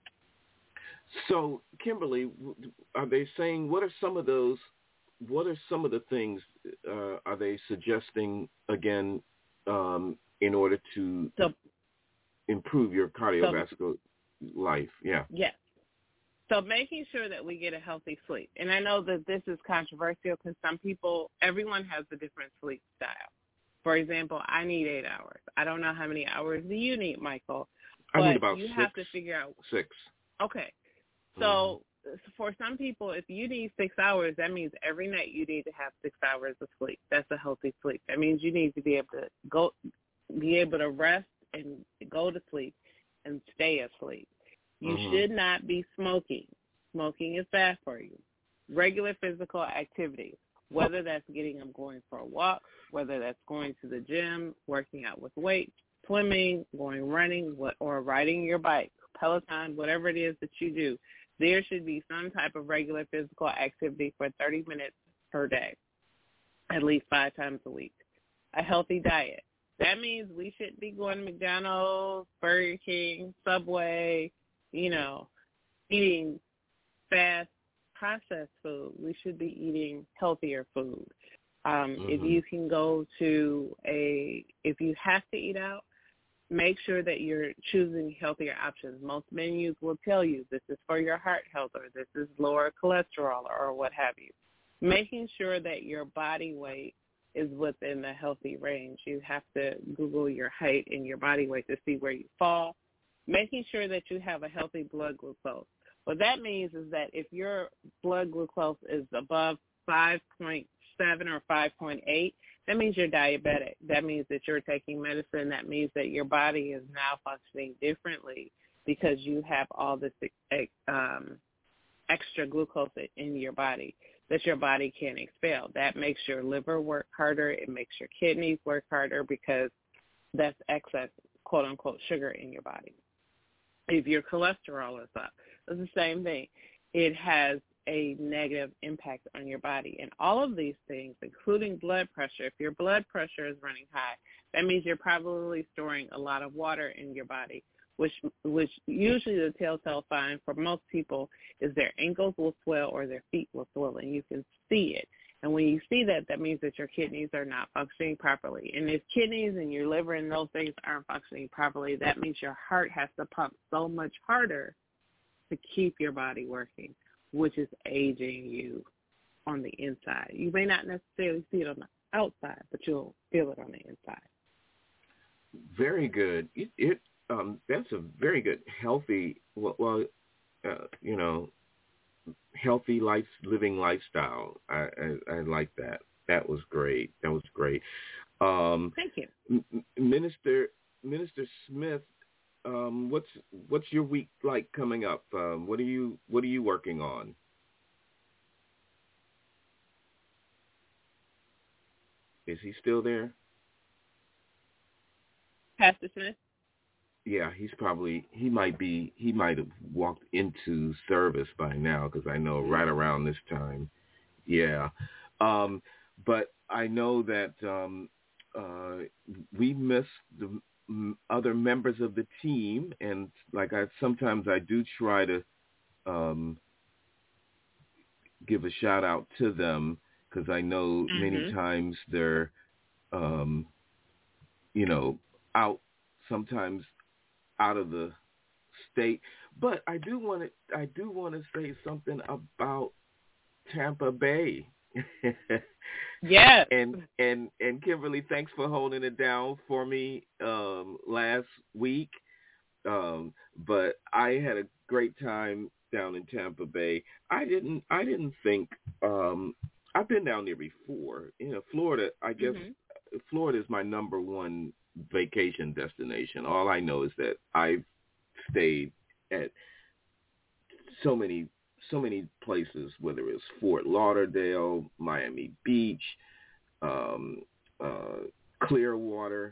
So, Kimberly, are they saying, what are some of those What are some of the things uh, are they suggesting, again, um, in order to so, improve your cardiovascular so, life? Yeah. Yes. So making sure that we get a healthy sleep. And I know that this is controversial because some people, everyone has a different sleep style. For example, I need eight hours. I don't know how many hours do you need, Michael. I but need about you six. have to figure out. Six. Okay. So mm. for some people, if you need six hours, that means every night you need to have six hours of sleep. That's a healthy sleep. That means you need to be able to go, be able to rest and go to sleep and stay asleep. You mm-hmm. should not be smoking. Smoking is bad for you. Regular physical activity, whether that's getting up going for a walk, whether that's going to the gym, working out with weights, swimming, going running, or riding your bike, Peloton, whatever it is that you do, there should be some type of regular physical activity for thirty minutes per day, at least five times a week. A healthy diet. That means we shouldn't be going to McDonald's, Burger King, Subway, you know, eating fast processed food. We should be eating healthier food. Um, mm-hmm. If you can go to a, if you have to eat out, make sure that you're choosing healthier options. Most menus will tell you this is for your heart health or this is lower cholesterol or what have you. Making sure that your body weight is within the healthy range. You have to Google your height and your body weight to see where you fall. Making sure that you have a healthy blood glucose. What that means is that if your blood glucose is above five point seven or five point eight, that means you're diabetic. That means that you're taking medicine. That means that your body is now functioning differently because you have all this um, extra glucose in your body that your body can't expel. That makes your liver work harder. It makes your kidneys work harder because that's excess, quote-unquote, sugar in your body. If your cholesterol is up, it's the same thing. It has a negative impact on your body. And all of these things, including blood pressure, if your blood pressure is running high, that means you're probably storing a lot of water in your body, which which usually the telltale sign for most people is their ankles will swell or their feet will swell, and you can see it. And when you see that, that means that your kidneys are not functioning properly. And if kidneys and your liver and those things aren't functioning properly, that means your heart has to pump so much harder to keep your body working, which is aging you on the inside. You may not necessarily see it on the outside, but you'll feel it on the inside. Very good. It, it um, that's a very good, healthy, well, well uh, you know, healthy life, living lifestyle. I, I, I like that. That was great. That was great. Um, Thank you, M- Minister Minister Smith. Um, what's what's your week like coming up? Um, what are you what are you working on? Is he still there? Pastor Smith? Yeah, he's probably he might be he might have walked into service by now because I know right around this time. Yeah, um, but I know that um, uh, we missed the other members of the team, and like I sometimes I do try to um, give a shout out to them because I know mm-hmm. many times they're um, you know out sometimes out of the state. But I do want to I do want to say something about Tampa Bay. Yeah. And and and Kimberly, thanks for holding it down for me um, last week. Um, but I had a great time down in Tampa Bay. I didn't I didn't think um, I've been down there before. You know, Florida. I guess mm-hmm. Florida is my number one vacation destination. All I know is that I've stayed at so many. so many places, whether it's Fort Lauderdale, Miami Beach, um, uh, Clearwater,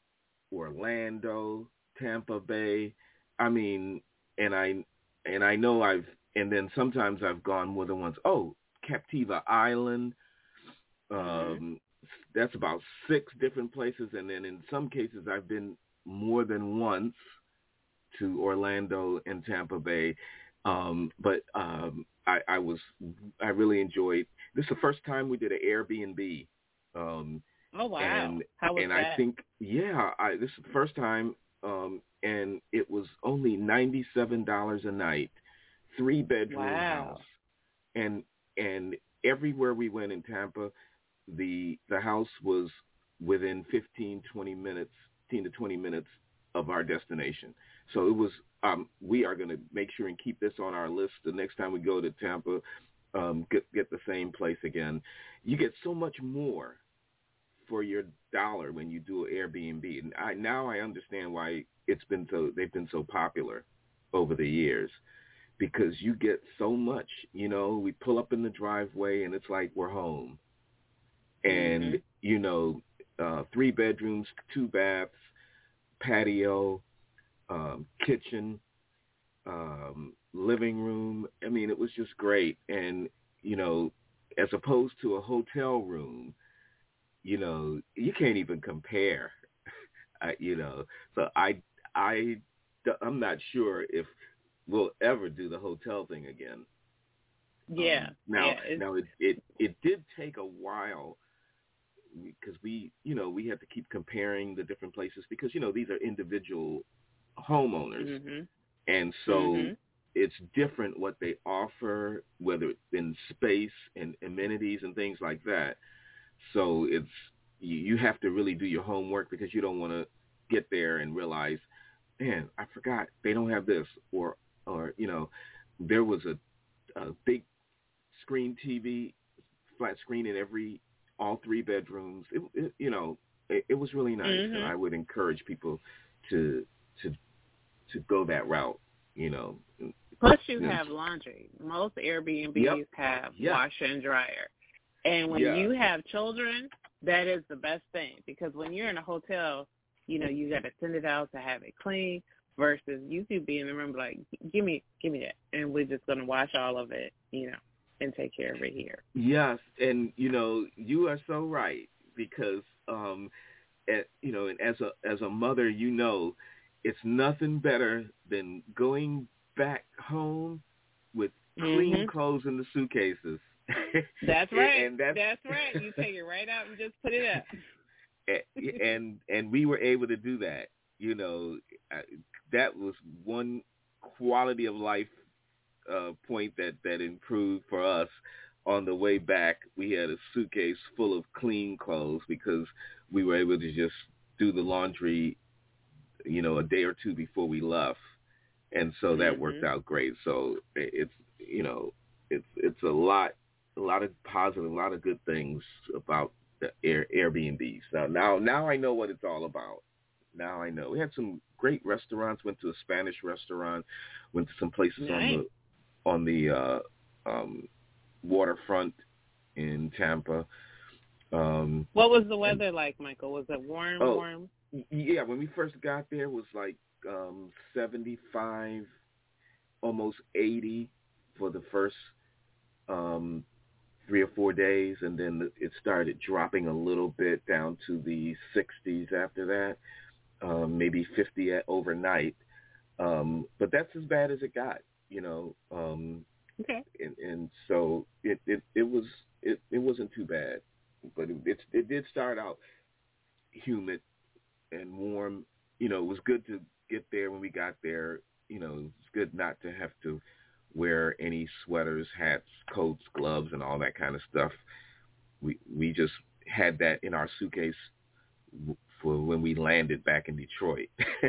Orlando, Tampa Bay. I mean, and I and I know I've and then sometimes I've gone more than once. Oh, Captiva Island. Um, mm-hmm. That's about six different places, and then in some cases I've been more than once to Orlando and Tampa Bay. Um, but um, I, I was, I really enjoyed. This is the first time we did an Airbnb. Um, oh wow! And, How was and that? I think, yeah, I, this is the first time, um, and it was only ninety-seven dollars a night, three bedroom wow. house, and and everywhere we went in Tampa, the the house was within fifteen, twenty minutes, fifteen to twenty minutes of our destination. So it was, um, we are going to make sure and keep this on our list the next time we go to Tampa, um, get, get the same place again. You get so much more for your dollar when you do an Airbnb. And I, now I understand why it's been so, they've been so popular over the years, because you get so much, you know, we pull up in the driveway and it's like we're home. And, mm-hmm. you know, uh, three bedrooms, two baths, patio, Um, kitchen, um, living room. I mean, it was just great. And, you know, as opposed to a hotel room, you know, you can't even compare, I, you know. So I, I, I'm not sure if we'll ever do the hotel thing again. Yeah. Um, now, yeah, now it, it, it did take a while because we, you know, we had to keep comparing the different places because, you know, these are individual homeowners. Mm-hmm. And so mm-hmm. it's different what they offer, whether it's in space and amenities and things like that. So it's, you, you have to really do your homework because you don't want to get there and realize, man, I forgot they don't have this, or, or, you know, there was a, a big screen T V, flat screen in every, all three bedrooms. It, it, you know, it, it was really nice. Mm-hmm. And I would encourage people to, to, to go that route, you know. Plus you have laundry. Most Airbnbs yep. have yep. washer and dryer. And when yeah. you have children, that is the best thing because when you're in a hotel, you know, you got to send it out to have it clean versus you could be in the room like, give me, give me that. And we're just going to wash all of it, you know, and take care of it here. Yes. And, you know, you are so right because, um, at, you know, and as a, as a mother, you know, it's nothing better than going back home with clean mm-hmm. clothes in the suitcases. That's right. and that's, that's right. You take it right out and just put it up. and and we were able to do that. You know, that was one quality of life uh, point that, that improved for us. On the way back, we had a suitcase full of clean clothes because we were able to just do the laundry, you know, a day or two before we left. And so that mm-hmm. worked out great. So it's, you know, it's it's a lot, a lot of positive, a lot of good things about the Air, Airbnbs. Now, now, now I know what it's all about. Now I know. We had some great restaurants. Went to a Spanish restaurant. Went to some places nice. on the on the uh, um, waterfront in Tampa. Um, what was the weather and, like, Michael? Was it warm? Oh, warm? Yeah, when we first got there, it was like um, seventy-five, almost eighty for the first um, three or four days, and then it started dropping a little bit down to the sixties after that, um, maybe fifty at overnight. Um, but that's as bad as it got, you know. Um, okay. And, and so it, it, it was it, it wasn't too bad, but it, it it did start out humid and warm. You know, it was good to get there when we got there. You know, it's good not to have to wear any sweaters, hats, coats, gloves, and all that kind of stuff. We we just had that in our suitcase for when we landed back in Detroit.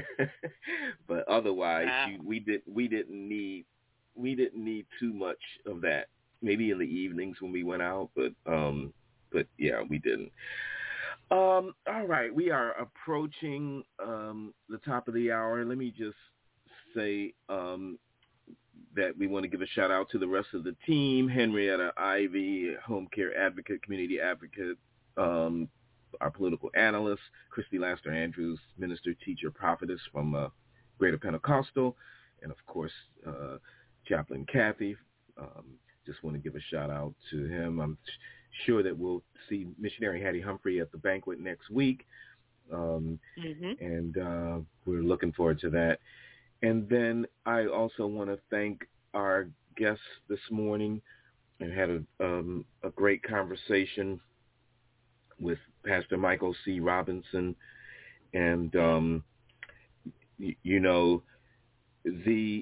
But otherwise, wow. you, we did we didn't need we didn't need too much of that. Maybe in the evenings when we went out, but um, but yeah, we didn't. Um, all right, we are approaching um, the top of the hour. Let me just say um, that we want to give a shout out to the rest of the team: Henrietta Ivy, home care advocate, community advocate, um, our political analyst, Christy Laster Andrews, minister, teacher, prophetess from uh, Greater Pentecostal, and of course, uh, Chaplain Kathy. Um, just want to give a shout out to him. I'm sure that we'll see Missionary Hattie Humphrey at the banquet next week. Um, mm-hmm. And uh, we're looking forward to that. And then I also want to thank our guests this morning and had a, um, a great conversation with Pastor Michael C. Robinson. And, um, y- you know, the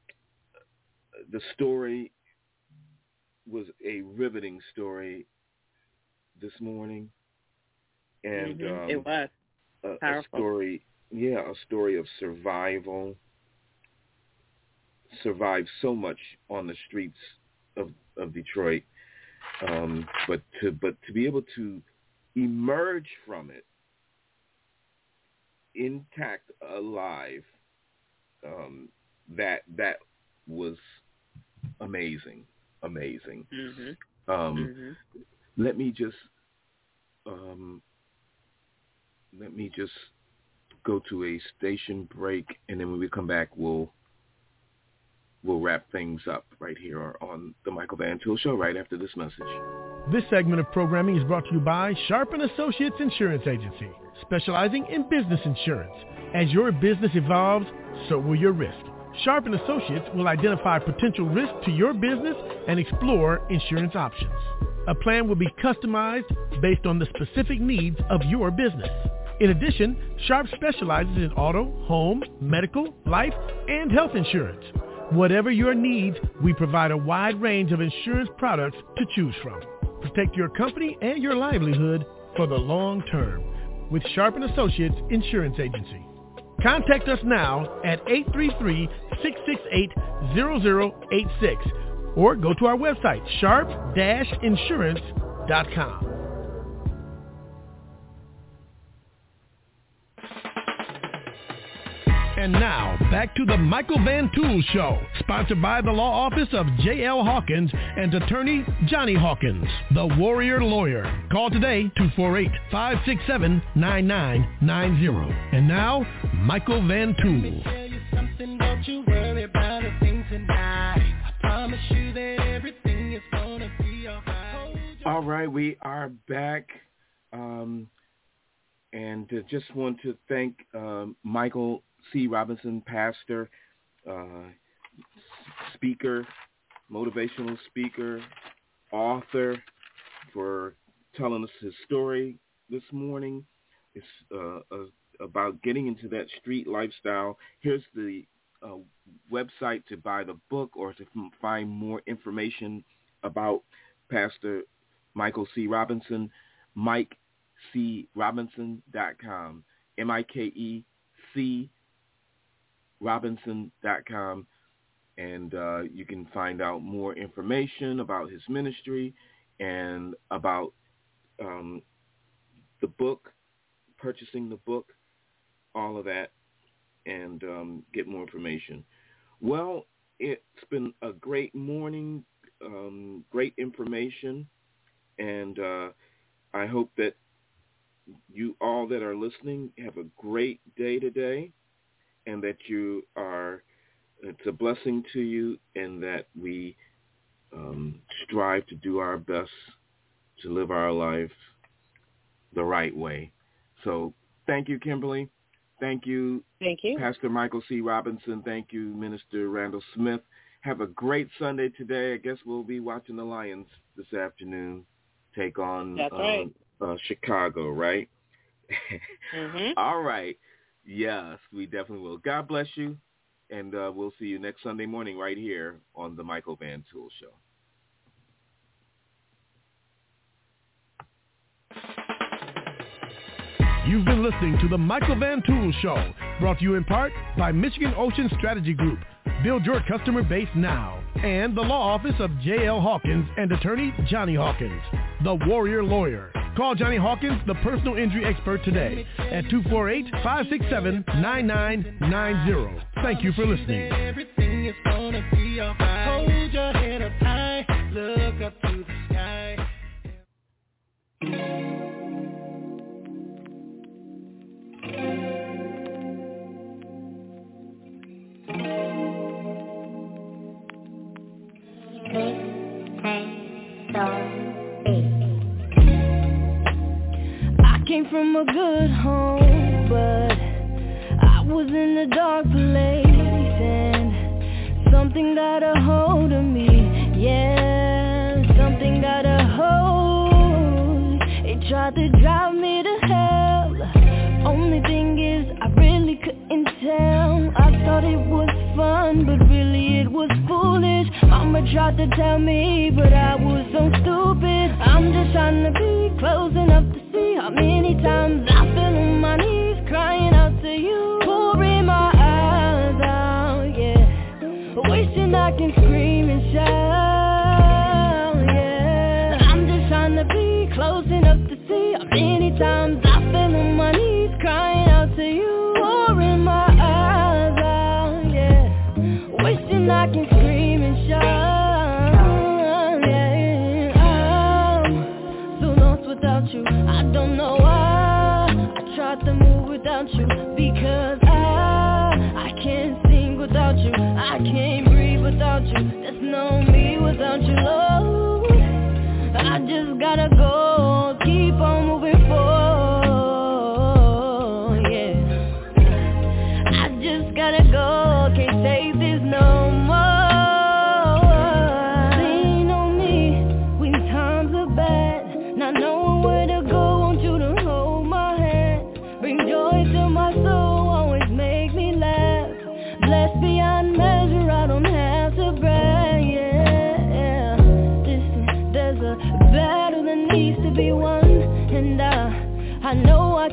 the story was a riveting story this morning, and mm-hmm. um, it was a, powerful. a story, yeah, a story of survival. Survived so much on the streets of of Detroit, um, but to but to be able to emerge from it intact, alive, um, that that was amazing, amazing. Mm-hmm. Um, mm-hmm. Let me just um, let me just go to a station break, and then when we come back, we'll we'll wrap things up right here on the Michael Van Tool Show right after this message. This segment of programming is brought to you by Sharp and Associates Insurance Agency, specializing in business insurance. As your business evolves, so will your risk. Sharp and Associates will identify potential risks to your business and explore insurance options. A plan will be customized based on the specific needs of your business. In addition, Sharp specializes in auto, home, medical, life, and health insurance. Whatever your needs, we provide a wide range of insurance products to choose from. Protect your company and your livelihood for the long term with Sharp and Associates Insurance Agency. Contact us now at eight three three, six six eight, zero zero eight six or go to our website, sharp dash insurance dot com. And now, back to the Michael Van Tool Show, sponsored by the law office of J L Hawkins and attorney Johnny Hawkins, the Warrior Lawyer. Call today, two four eight, five six seven, nine nine nine zero. And now, Michael Van Tool. Let me tell you something, don't you worry about a thing tonight. I promise you that everything is gonna be all right. All right, we are back. Um, and uh, just want to thank um, Michael C. Robinson, pastor, uh, speaker, motivational speaker, author, for telling us his story this morning. It's uh, uh, about getting into that street lifestyle. Here's the uh, website to buy the book or to f- find more information about Pastor Michael C. Robinson, mike c robinson dot com, M I K E C robinson dot com, and uh, you can find out more information about his ministry and about um, the book, purchasing the book, all of that, and um, get more information. Well, it's been a great morning, um, great information, and uh, I hope that you all that are listening have a great day today, and that you are, it's a blessing to you, and that we um, strive to do our best to live our life the right way. So thank you, Kimberly. Thank you, Thank you, Pastor Michael C. Robinson. Thank you, Minister Randall Smith. Have a great Sunday today. I guess we'll be watching the Lions this afternoon take on That's uh, right. uh, Chicago, right? Mm-hmm. All right. Yes, we definitely will. God bless you, and uh, we'll see you next Sunday morning right here on the Michael Van Tool Show. You've been listening to the Michael Van Tool Show, brought to you in part by Michigan Ocean Strategy Group. Build your customer base now. And the law office of J L Hawkins and attorney Johnny Hawkins, the Warrior Lawyer. Call Johnny Hawkins, the personal injury expert, today at two four eight, five six seven, nine nine nine zero. Thank you for listening. Everything is gonna be alright. Hold your head up high, look up to the sky. I came from a good home, but I was in a dark place, and something got a hold of me. Yeah, something got a hold. It tried to drive me to hell. Only thing is, I really couldn't tell. I thought it was fun, but really it was foolish. Mama tried to tell me, but I was so stupid. I'm just trying to be close enough to see how many times I fell on my knees, crying out to you, pouring my eyes out, yeah, wishing I can scream and shout, yeah. I'm just trying to be close enough to see how many times I fell on my knees, crying out to you, pouring my eyes out, yeah, wishing I can scream and shout, yeah. I'm so lost without you, I don't know why. I tried to move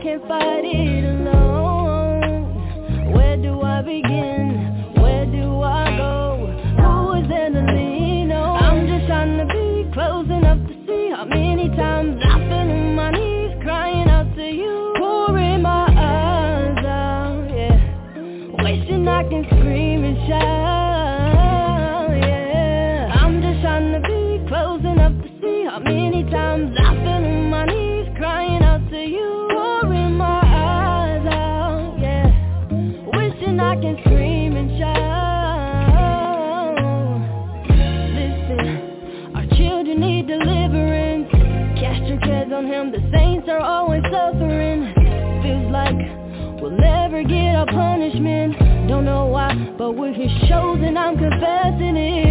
can't fight it alone. Where do I begin? Where do I go? Who is there to lean on? I'm just trying to be close enough to see how many times I fell on my knees crying out to you, pouring my eyes out, yeah, wishing I can scream and shout, yeah. I'm just trying to be close enough to see how many times I fell on my knees crying out to you, pouring my eyes out, yeah, wishing I can scream and shout. Listen, our children need deliverance. Cast your cares on him, the saints are always suffering. Feels like we'll never get our punishment. Don't know why, but we're his chosen, I'm confessing it.